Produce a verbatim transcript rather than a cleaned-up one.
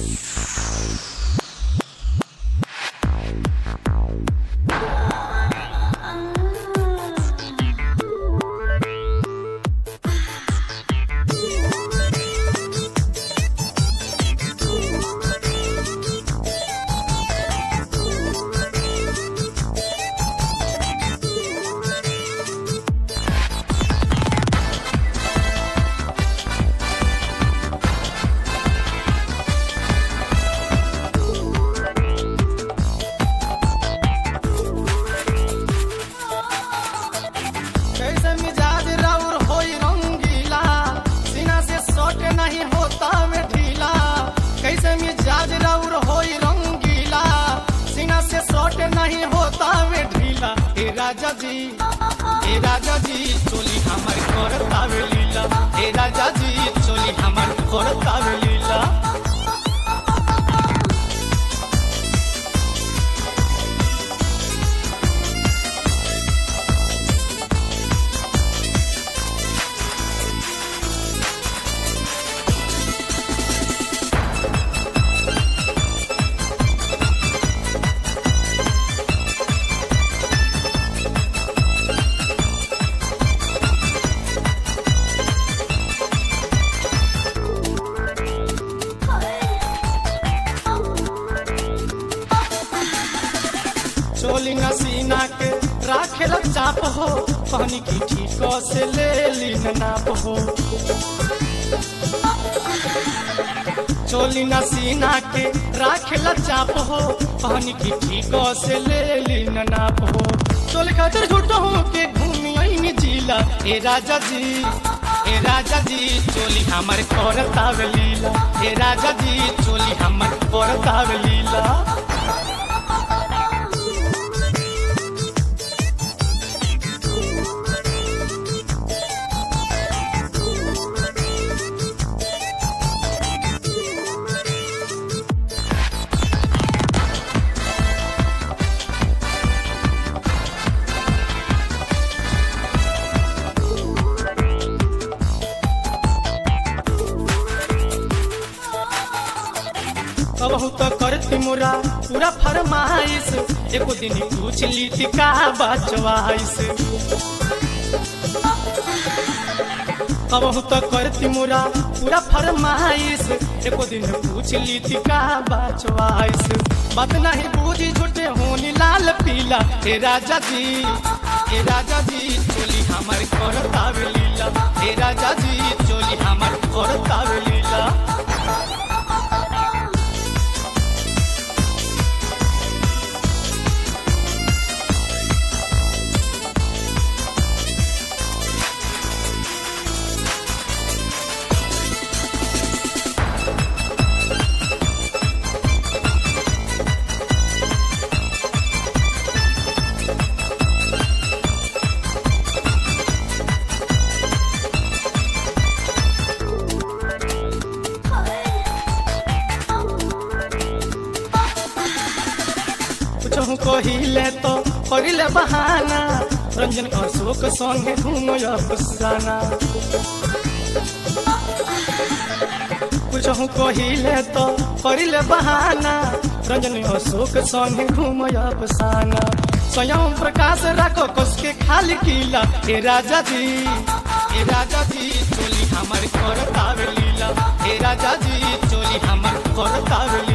नहीं होता वे ढीला। हे राजा जी, हे राजा जी चोली हमार करतावे लीला। हे राजा जी चोली हमार करतावे लीला। चोली नसीना के राखेला चाप हो, पानी की ठीक से ले ली नाप हो। चोली नसीना के राखेला चाप हो, पानी की ठीक से ले ली नाप हो। चोली खातिर झूठो हो के घूमी आई जिला। ए राजा जी, ए राजा जी चोली हमारे करतावे लीला। ए राजा जी चोली हमारे करतावे लीला। कहू तो करती मुरा पूरा फरमाइश, एको दिन पूछ ली थी का बचवाइश। कहू तो करती मुरा पूरा फरमाइश, एको दिन पूछ ली थी का बचवाइश। बात नहीं बूझी झूठे होनी लाल पीला। हे राजा जी, हे राजा जी चोली हमार करतावे लीला। हे राजा जी चोली हमार करतावे लीला। कुछ कहिले तो करिले बहाना, रंजन अशोक संगे घूमो अफसाना। कुछ कहिले तो करिले बहाना, रंजन अशोक संगे घूमो अफसाना। स्वयं प्रकाश राखो कसके खाली किला। हे राजा जी, हे राजा जी चोली हमार करतावे लीला। हे राजा जी चोली हमार करतावे लीला।